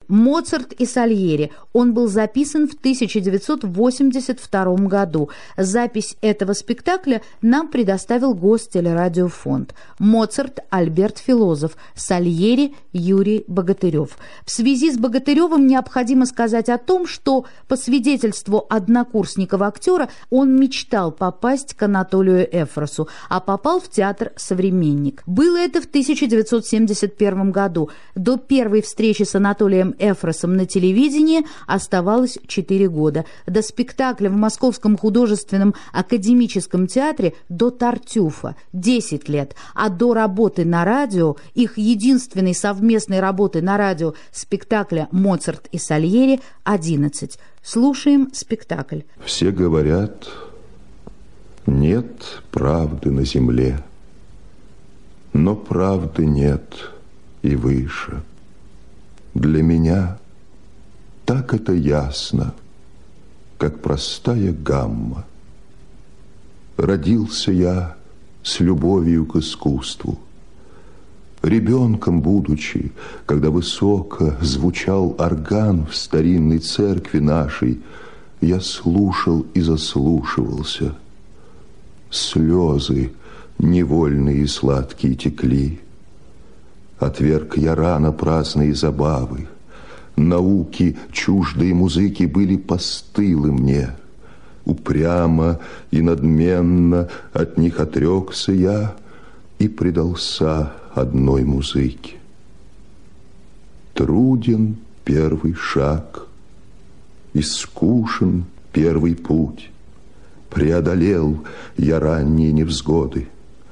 «Моцарт и Сальери». Он был записан в 1982 году. Запись этого спектакля нам предоставил Гостелерадиофонд. Моцарт – Альберт Филозов, Сальери – Юрий Богатырев. В связи с Богатыревым необходимо сказать о том, что, по свидетельству однокурсников актера, он мечтал попасть к Анатолию Эфросу, а попал в театр «Современник». Было это в 1971 году. До первой встречи с Анатолием Эфросом на телевидении оставалось 4 года. До спектакля в Московском художественном академическом театре до «Тартюфа» 10 лет, а до работы на радио, их единственной совместной работы на радио, спектакля «Моцарт и Сальери» 11. Слушаем спектакль. Все говорят, нет правды на земле, но правды нет и выше. Для меня так это ясно, как простая гамма. Родился я с любовью к искусству. Ребенком будучи, когда высоко звучал орган в старинной церкви нашей, я слушал и заслушивался. Слезы невольные и сладкие текли. Отверг я рано праздные забавы. Науки, чуждые музыки были постылы мне. Упрямо и надменно от них отрекся я и предался одной музыке. Труден первый шаг, и скучен первый путь. Преодолел я ранние невзгоды.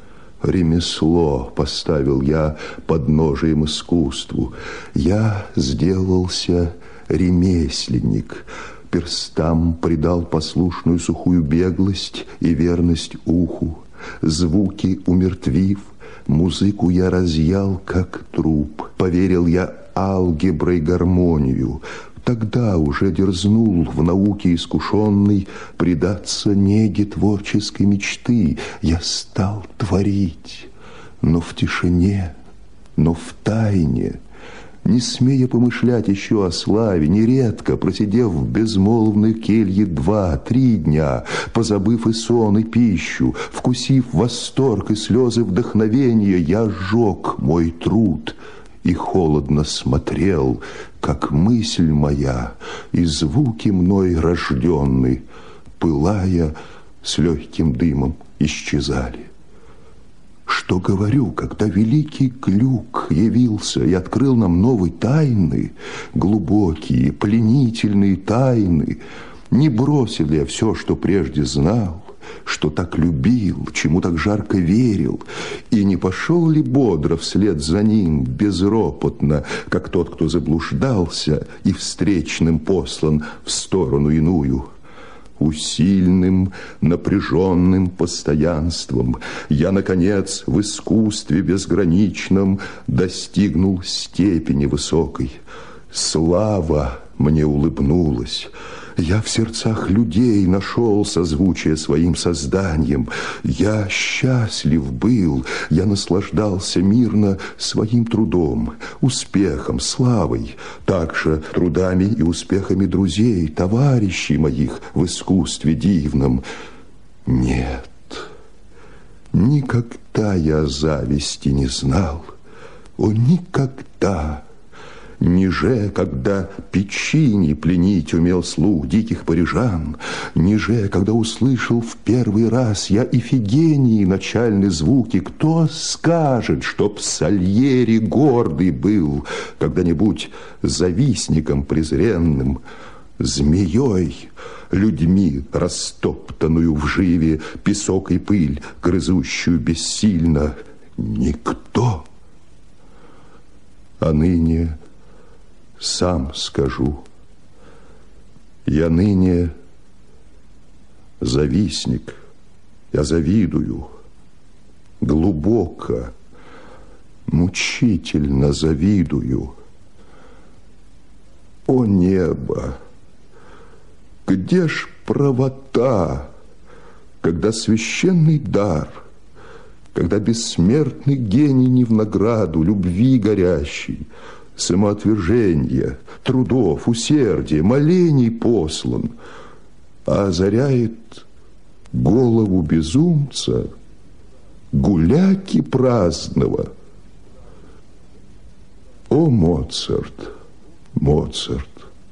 Ремесло поставил я подножием искусству. Я сделался ремесленник, перстам придал послушную сухую беглость и верность уху. Звуки умертвив, музыку я разъял, как труп. Поверил я алгеброй гармонию. Тогда уже дерзнул в науке искушенный предаться неге творческой мечты. Я стал творить, но в тишине, но в тайне, не смея помышлять еще о славе, нередко, просидев в безмолвной келье 2-3 дня, позабыв и сон, и пищу, вкусив восторг и слезы вдохновения, я сжег мой труд и холодно смотрел, как мысль моя и звуки мной рожденные, пылая, с легким дымом исчезали. Что говорю, когда великий Глюк явился и открыл нам новые тайны, глубокие, пленительные тайны, не бросил я все, что прежде знал, что так любил, чему так жарко верил, и не пошел ли бодро вслед за ним, безропотно, как тот, кто заблуждался и встречным послан в сторону иную? Усильным, напряженным постоянством я, наконец, в искусстве безграничном достигнул степени высокой. Слава мне улыбнулась. Я в сердцах людей нашел созвучие своим созданием. Я счастлив был, я наслаждался мирно своим трудом, успехом, славой, также трудами и успехами друзей, товарищей моих в искусстве дивном. Нет, никогда я зависти не знал, о, никогда. Ниже, когда Пиччини пленить умел слух диких парижан, ниже, когда услышал в первый раз я Ифигении начальные звуки, кто скажет, чтоб Сальери гордый был когда-нибудь завистником презренным, змеей, людьми растоптанную в живе, песок и пыль, грызущую бессильно? Никто. А ныне сам скажу, я ныне завистник, я завидую, глубоко, мучительно завидую. О небо, где ж правота, когда священный дар, когда бессмертный гений не в награду любви горящий, самоотвержения, трудов, усердия, молений послан, а озаряет голову безумца, гуляки праздного. О, Моцарт, Моцарт!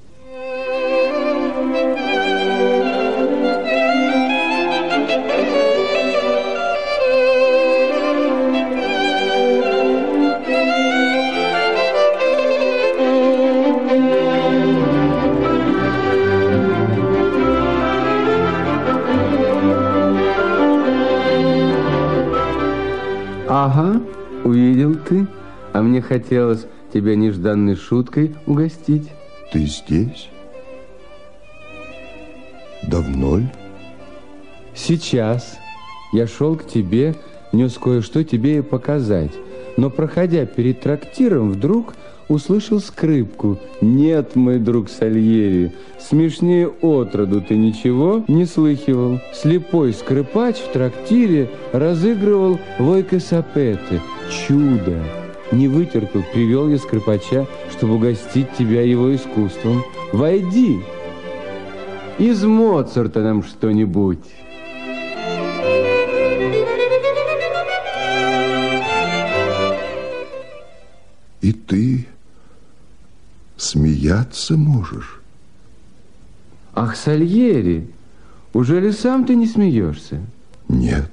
Ага, увидел ты, а мне хотелось тебя нежданной шуткой угостить. Ты здесь? Давно ли? Сейчас. Я шел к тебе, нес кое-что тебе и показать. Но, проходя перед трактиром, вдруг услышал скрипку. Нет, мой друг Сальери, смешнее отроду ты ничего не слыхивал. Слепой скрипач в трактире разыгрывал войка сапеты. Чудо! Не вытерпел, привел я скрипача, чтобы угостить тебя его искусством. Войди! Из Моцарта нам что-нибудь. И ты смеяться можешь? Ах, Сальери, ужели сам ты не смеешься? Нет.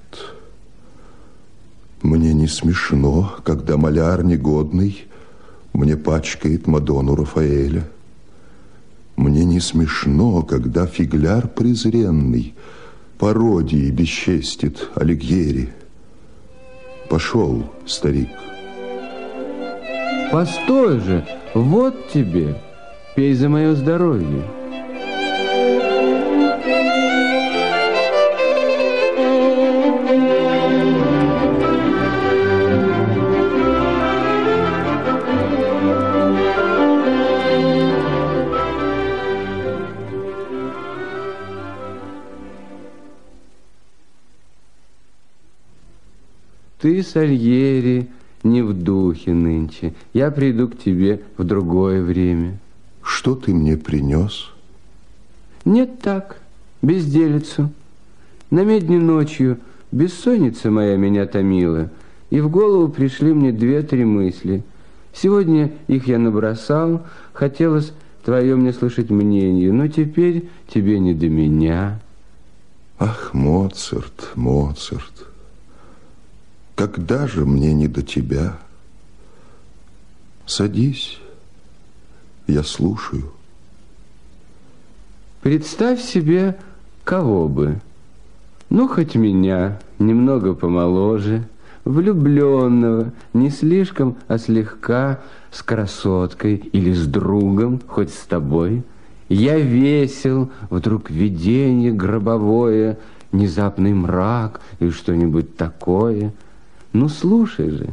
Мне не смешно, когда маляр негодный мне пачкает Мадонну Рафаэля. Мне не смешно, когда фигляр презренный пародией бесчестит Алигьери. Пошел, старик. Постой же, вот тебе, пей за мое здоровье. Ты, Сальери, не в духе нынче. Я приду к тебе в другое время. Что ты мне принес? Нет, так, безделицу. На медне ночью бессонница моя меня томила, и в голову пришли мне 2-3 мысли. Сегодня их я набросал, хотелось твое мне слышать мнение, но теперь тебе не до меня. Ах, Моцарт, Моцарт! Когда же мне не до тебя? Садись, я слушаю. Представь себе, кого бы. Ну, хоть меня, немного помоложе, влюбленного, не слишком, а слегка, с красоткой или с другом, хоть с тобой. Я весел, вдруг видение гробовое, внезапный мрак и что-нибудь такое. Ну, слушай же.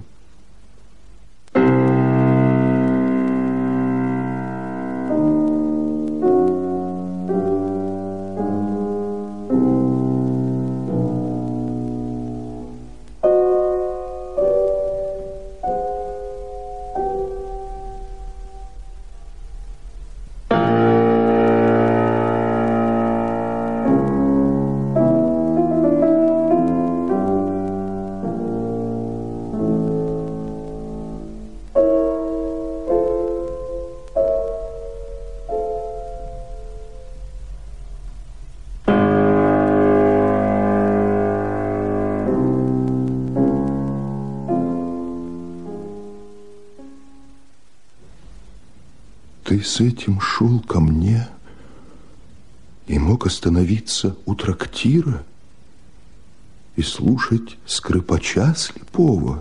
Ты с этим шел ко мне и мог остановиться у трактира и слушать скрипача слепого?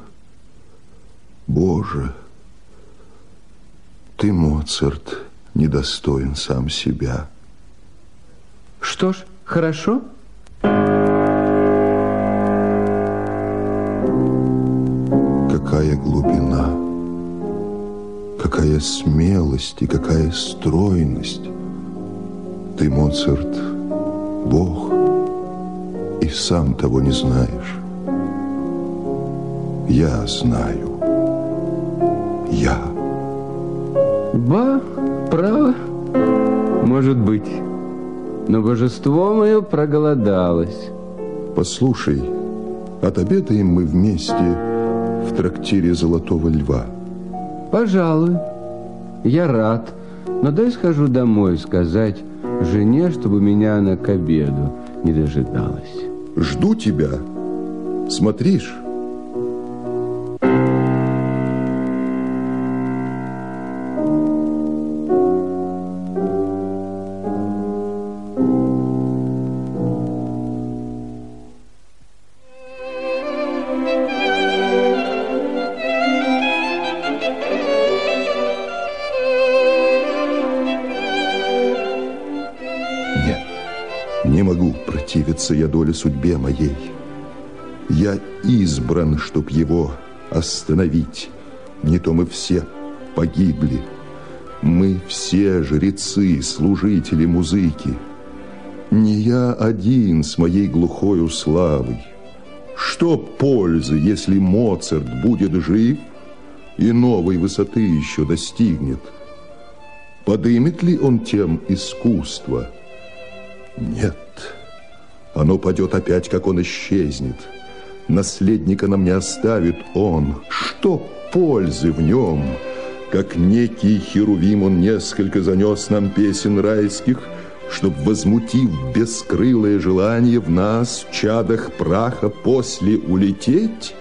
Боже, ты, Моцарт, недостоин сам себя. Что ж, хорошо. Какая глубина, какая смелость и какая стройность. Ты, Моцарт, Бог, и сам того не знаешь. Я знаю. Я. Ба, Право? Может быть. Но божество мое проголодалось. Послушай, отобедаем мы вместе в трактире «Золотого льва». Пожалуй. Я рад. Но дай схожу домой сказать жене, чтобы меня она к обеду не дожидалась. Жду тебя. Смотришь? Не могу противиться я доле судьбе моей. Я избран, чтоб его остановить. Не то мы все погибли. Мы все жрецы, служители музыки. Не я один с моей глухою славой. Что пользы, если Моцарт будет жив и новой высоты еще достигнет? Подымет ли он тем искусство? Нет, оно падет опять, как он исчезнет. Наследника нам не оставит он. Что пользы в нем? Как некий херувим он несколько занес нам песен райских, чтоб, возмутив бескрылое желание в нас, в чадах праха, после улететь?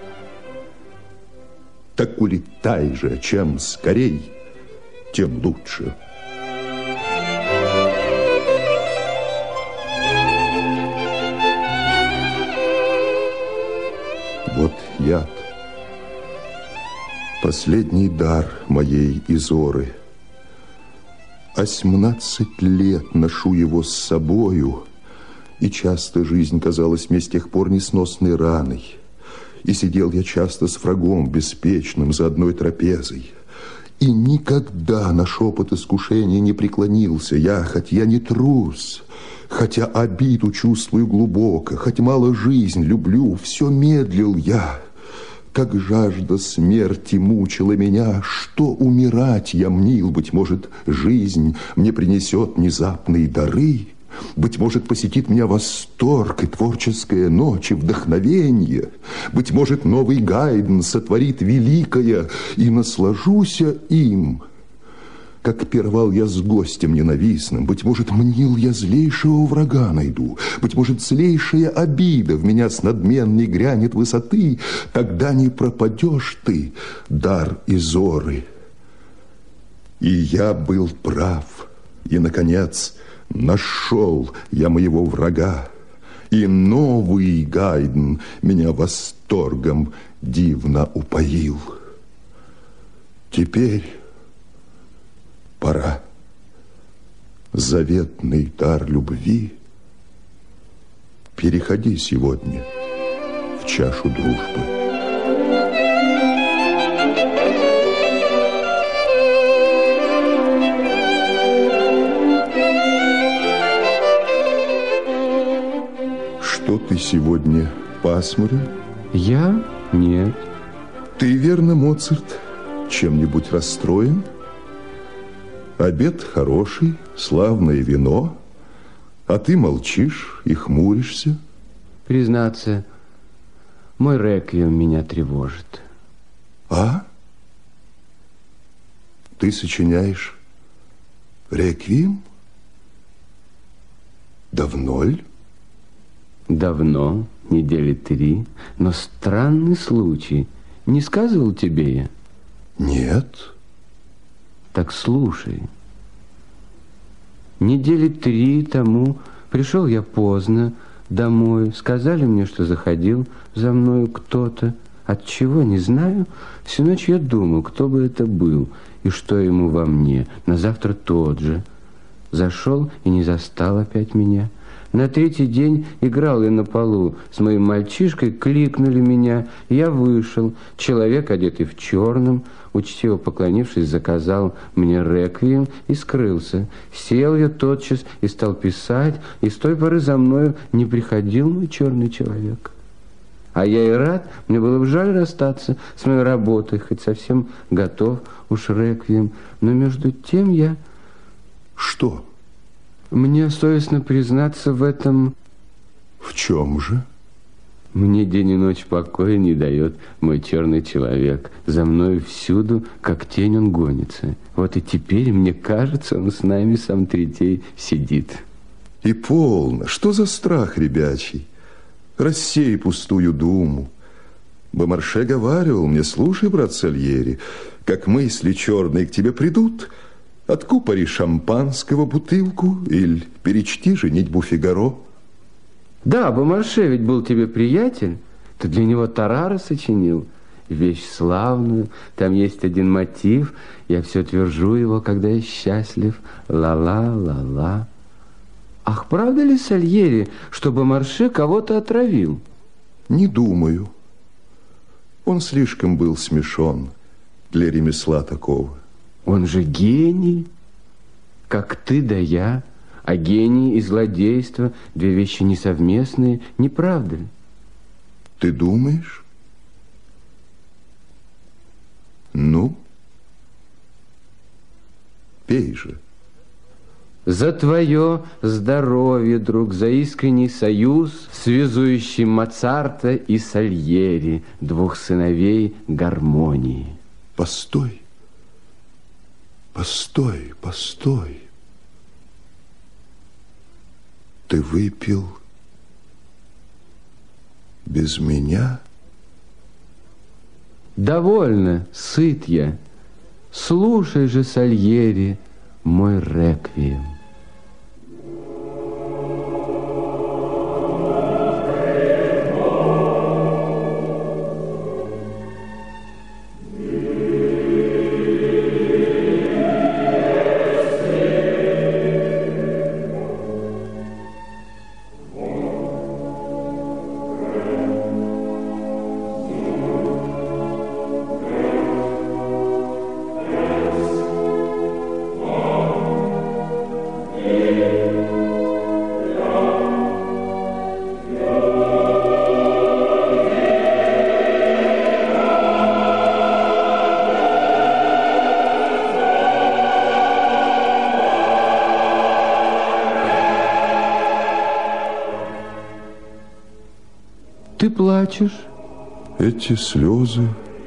Так улетай же, чем скорей, тем лучше. Вот яд, последний дар моей Изоры. 18 лет ношу его с собою, и часто жизнь казалась мне с тех пор несносной раной. И сидел я часто с врагом беспечным за одной трапезой. И никогда на шепот искушения не преклонился я, хоть я не трус, хотя обиду чувствую глубоко, хоть мало жизнь люблю, все медлил я. Как жажда смерти мучила меня, что умирать я мнил, быть может, жизнь мне принесет внезапные дары, быть может, посетит меня восторг и творческая ночь, и вдохновение, быть может, новый Гайден сотворит великое, и наслажуся им, как пировал я с гостем ненавистным. Быть может, мнил я злейшего врага найду. Быть может, злейшая обида в меня с надменной грянет высоты. Тогда не пропадешь ты, дар Изоры. И я был прав. И, наконец, нашел я моего врага. И новый Гайден меня восторгом дивно упоил. Теперь пора. Заветный дар любви переходи сегодня в чашу дружбы. Что ты сегодня пасмурен? Я? Нет. Ты, верно, Моцарт, чем-нибудь расстроен? Обед хороший, славное вино, а ты молчишь и хмуришься. Признаться, мой реквием меня тревожит. А? Ты сочиняешь реквием? Давно ли? Давно, недели 3, но странный случай. Не сказывал тебе я? Нет. Так слушай. Недели 3 тому пришел я поздно домой. Сказали мне, что заходил за мною кто-то. От чего, не знаю. Всю ночь я думал, кто бы это был и что ему во мне. На завтра тот же. Зашел и не застал опять меня. На 3-й день играл я на полу с моим мальчишкой, кликнули меня. Я вышел. Человек, одетый в черном, учтиво поклонившись, заказал мне реквием и скрылся. Сел я тотчас и стал писать, и с той поры за мною не приходил мой черный человек. А я и рад, мне было бы жаль расстаться с моей работой, хоть совсем готов уж реквием. Но между тем я Что? Мне совестно признаться в этом. В чем же? Мне день и ночь покоя не дает мой черный человек. За мной всюду, как тень, он гонится. Вот и теперь, мне кажется, он с нами сам третей сидит. И полно. Что за страх ребячий? Рассей пустую думу. Бомарше говаривал мне: слушай, брат Сальери, как мысли черные к тебе придут, откупори шампанского бутылку или перечти женитьбу Фигаро. Да, Бомарше ведь был тебе приятель. Ты для него Тарара сочинил. Вещь славную. Там есть один мотив. Я все твержу его, когда я счастлив. Ла-ла, ла-ла. Ах, правда ли, Сальери, что Бомарше кого-то отравил? Не думаю. Он слишком был смешон для ремесла такого. Он же гений, как ты да я. А гений и злодейство – две вещи несовместные, не правда ли? Ты думаешь? Ну, пей же. За твое здоровье, друг, за искренний союз, связующий Моцарта и Сальери, двух сыновей гармонии. Постой, постой, постой. Ты выпил без меня? Довольно, сыт я. Слушай же, Сальери, мой реквием. Ты плачешь? Эти слезы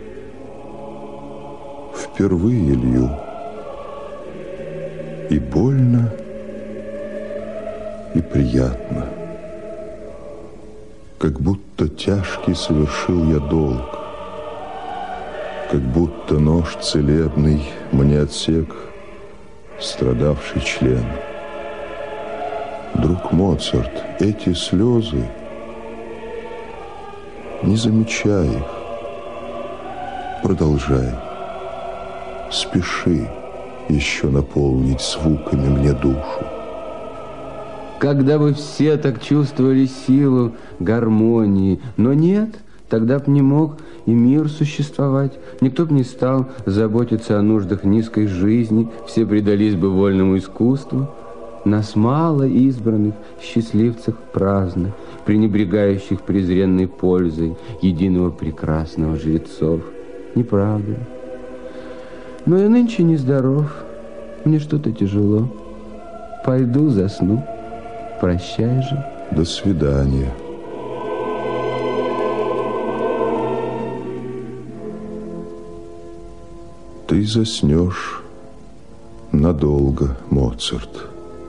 впервые лью. И больно, и приятно. Как будто тяжкий совершил я долг. Как будто нож целебный мне отсек страдавший член. Друг Моцарт, эти слезы, не замечай их, продолжай, спеши еще наполнить звуками мне душу. Когда бы все так чувствовали силу гармонии, но нет, тогда б не мог и мир существовать. Никто бы не стал заботиться о нуждах низкой жизни, все предались бы вольному искусству. Нас мало избранных, счастливцев праздных, пренебрегающих презренной пользой единого прекрасного жрецов. Не правда ли? Но я нынче нездоров, мне что-то тяжело. Пойду засну. Прощай же. До свидания. Ты заснешь надолго, Моцарт.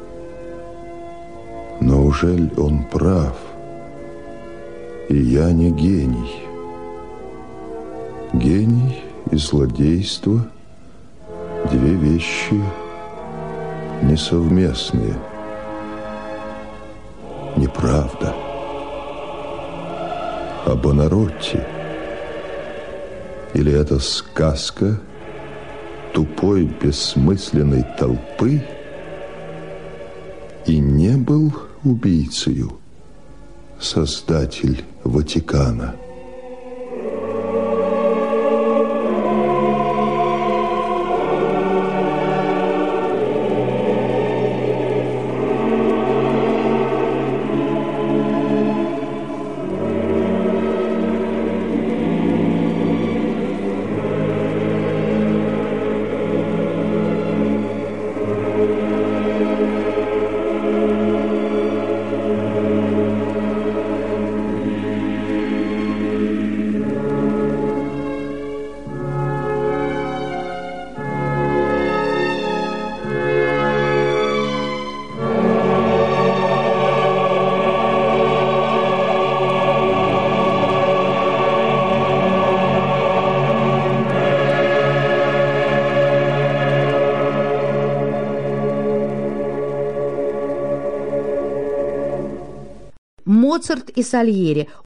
Но ужель он прав? И я не гений. Гений и злодейство – две вещи несовместные. Неправда. А Бонаротти? Или это сказка тупой бессмысленной толпы? И не был убийцею создатель Ватикана. Моцарт и Сальери.